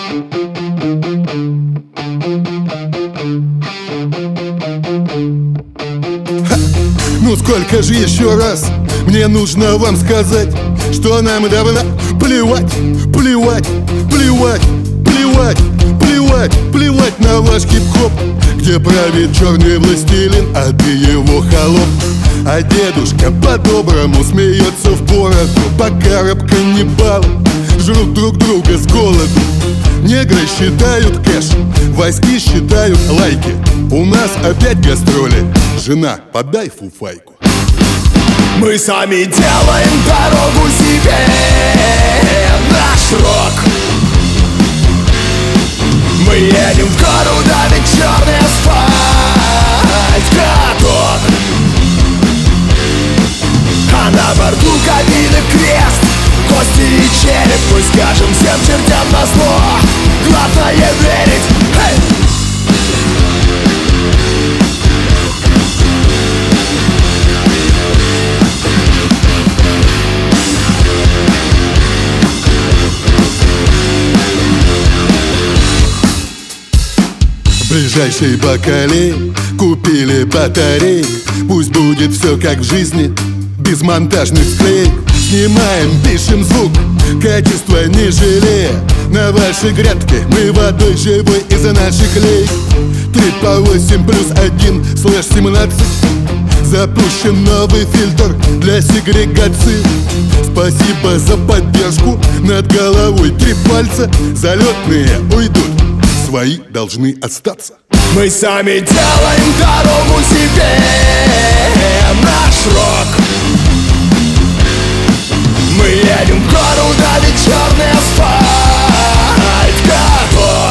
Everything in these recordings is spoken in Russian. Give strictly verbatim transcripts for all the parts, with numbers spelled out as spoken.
Ну сколько же еще раз мне нужно вам сказать, что нам давно плевать, плевать, плевать, плевать, плевать, плевать на ваш хип-хоп, где правит черный властелин, а ты его холоп. А дедушка по-доброму смеется в бороду, пока рэп-каннибалы жрут друг друга с голоду. Негры считают кэш, васьки считают лайки. У нас опять гастроли, жена, подай фуфайку. Мы сами делаем дорогу себе, наш рок. Мы едем в гору, давит черный асфальт, каток. А на борту кабины крест, кости и череп. Мы скажем всем чертям назло, главное верить. Hey! В ближайшей бакалей купили батареи. Пусть будет все как в жизни, без монтажных склеек. Снимаем, пишем звук, качество не жалея. На вашей грядке мы водой живой из наших лей. Три по восемь плюс один слэш семнадцать. Запущен новый фильтр для сегрегации. Спасибо за поддержку, над головой три пальца. Залетные уйдут, свои должны остаться. Мы сами делаем дорогу себе, наш рок. Мы едем в гору, давит черный асфальт, каток.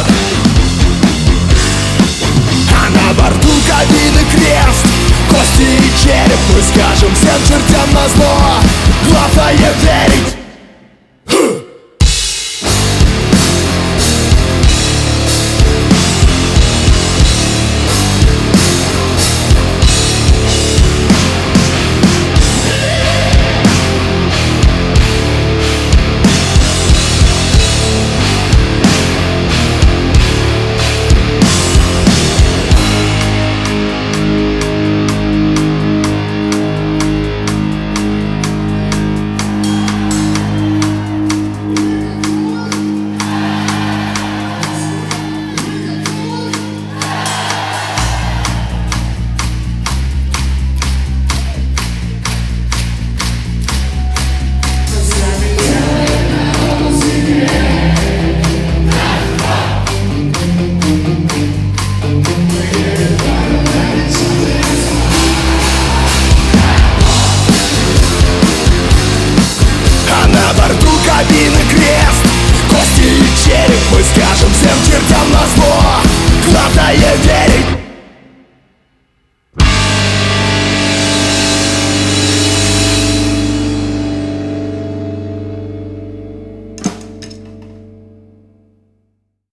А на борту кабины крест, кости и череп. Мы скажем всем чертям назло, главное